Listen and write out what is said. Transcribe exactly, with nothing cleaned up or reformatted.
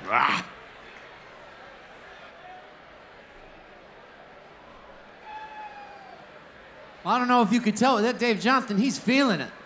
Ah. I don't know if you could tell, but that Dave Johnston, he's feeling it.